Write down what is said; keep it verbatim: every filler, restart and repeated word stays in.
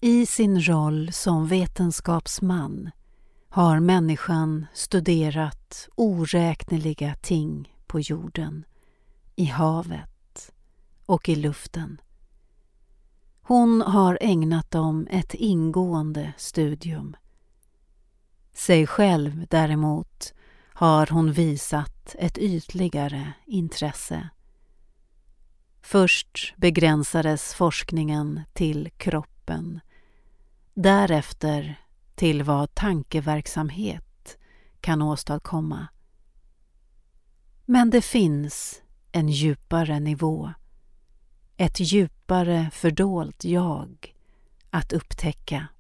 I sin roll som vetenskapsman har människan studerat oräkneliga ting på jorden, i havet och i luften. Hon har ägnat dem ett ingående studium. Sig själv däremot har hon visat ett ytligare intresse. Först begränsades forskningen till kroppen, därefter till vad tankeverksamhet kan åstadkomma. Men det finns en djupare nivå, ett djupare fördolt jag att upptäcka.